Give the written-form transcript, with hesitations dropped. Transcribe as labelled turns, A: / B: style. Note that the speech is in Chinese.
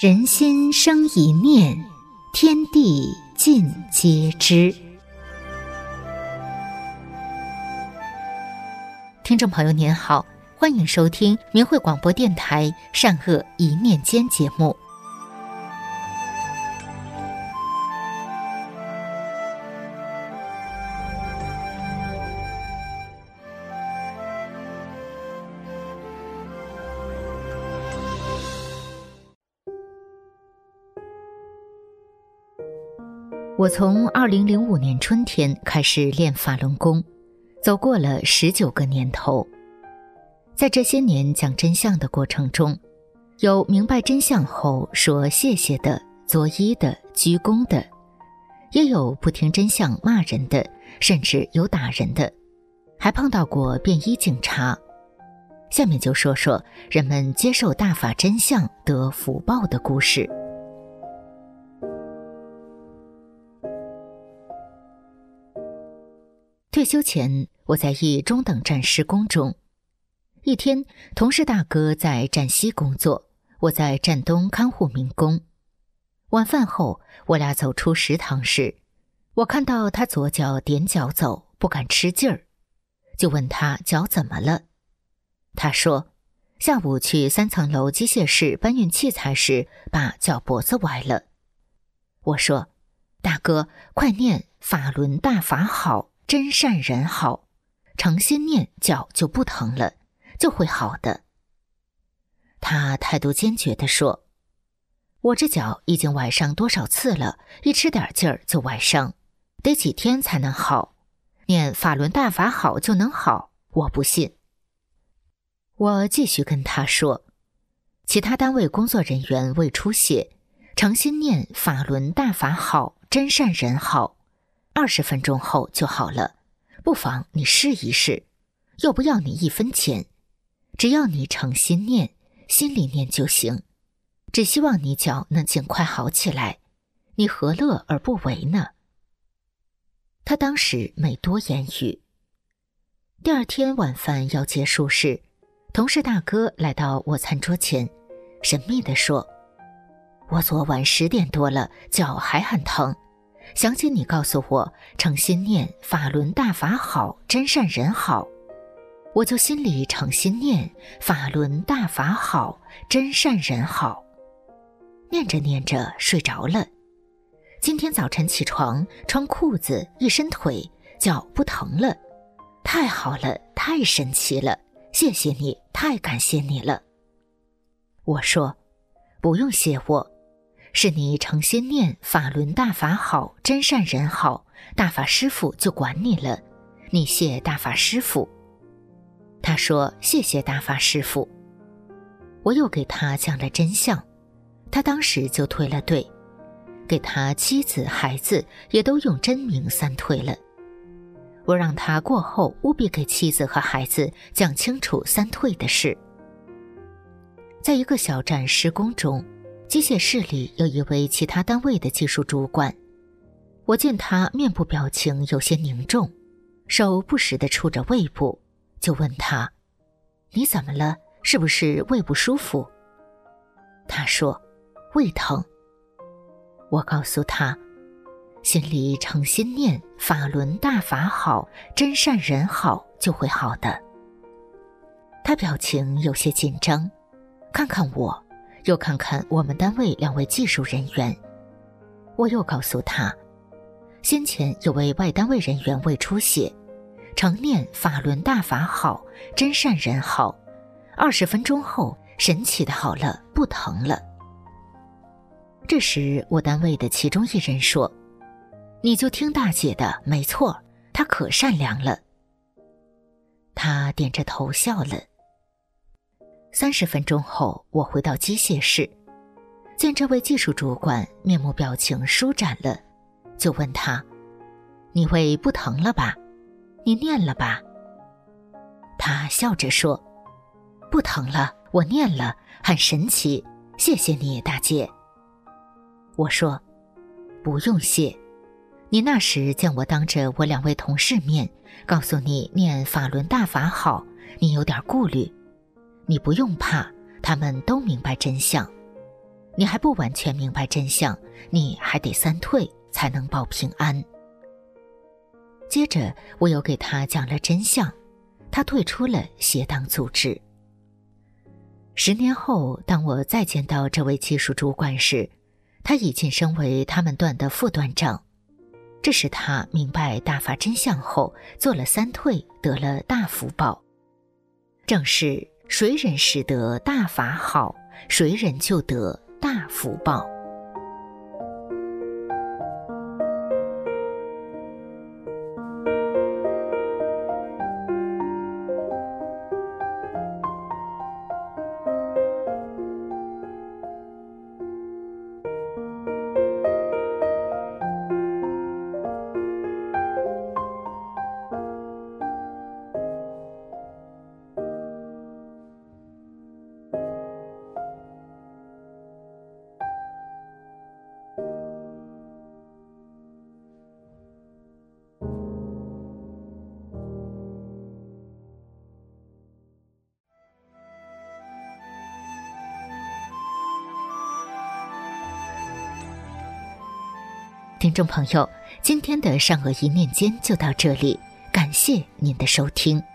A: 人心生一念，天地尽皆知。听众朋友您好，欢迎收听明慧广播电台善恶一念间节目。我从2005年春天开始练法轮功，走过了19个年头。在这些年讲真相的过程中，有明白真相后说谢谢的、作揖的、鞠躬的，也有不听真相骂人的，甚至有打人的，还碰到过便衣警察。下面就说说人们接受大法真相得福报的故事。退休前，我在一中等站施工中。一天，同事大哥在站西工作，我在站东看护民工。晚饭后，我俩走出食堂时，我看到他左脚踮脚走，不敢吃劲儿，就问他脚怎么了。他说，下午去3层楼机械室搬运器材时，把脚脖子崴了。我说，大哥，快念法轮大法好，真善人好，诚心念，脚就不疼了，就会好的。他态度坚决地说，我这脚已经崴伤多少次了，一吃点劲儿就崴伤，得几天才能好，念法轮大法好就能好，我不信。我继续跟他说，其他单位工作人员胃出血，诚心念法轮大法好，真善人好，20分钟后就好了，不妨你试一试，又不要你1分钱，只要你诚心念，心里念就行，只希望你脚能尽快好起来，你何乐而不为呢？他当时没多言语。第二天晚饭要结束时，同事大哥来到我餐桌前，神秘地说，我昨晚10点多了，脚还很疼，想起你告诉我诚心念法轮大法好，真善人好，我就心里诚心念法轮大法好，真善人好，念着念着睡着了。今天早晨起床，穿裤子一伸腿，脚不疼了，太好了，太神奇了，谢谢你，太感谢你了。我说，不用谢我，是你诚心念法轮大法好，真善人好，大法师父就管你了，你谢大法师父。他说，谢谢大法师父。我又给他讲了真相，他当时就退了队，给他妻子孩子也都用真名3退了。我让他过后务必给妻子和孩子讲清楚3退的事。在一个小站施工中，机械室里有一位其他单位的技术主管，我见他面部表情有些凝重，手不时地触着胃部，就问他，你怎么了？是不是胃不舒服？他说，胃疼。我告诉他，心里诚心念法轮大法好，真善人好，就会好的。他表情有些紧张，看看我，又看看我们单位2位技术人员。我又告诉他，先前有位外单位人员胃出血，诚念法轮大法好，真善人好，20分钟后神奇的好了，不疼了。这时我单位的其中一人说，你就听大姐的，没错，她可善良了。他点着头笑了。30分钟后，我回到机械室，见这位技术主管面目表情舒展了，就问他，你胃不疼了吧？你念了吧？他笑着说，不疼了，我念了，很神奇，谢谢你，大姐。我说，不用谢，你那时见我当着我2位同事面告诉你念法轮大法好，你有点顾虑，你不用怕，他们都明白真相。 你还不完全明白真相，你还得3退才能保平安。接着我又给他讲了真相，他退出了邪党组织。10年后，当我再见到这位技术主管时，他已晋升为他们段的副段长。这是他明白大法真相后，做了3退，得了大福报。正是谁人使得大法好，谁人就得大福报。听众朋友，今天的善恶一念间就到这里，感谢您的收听。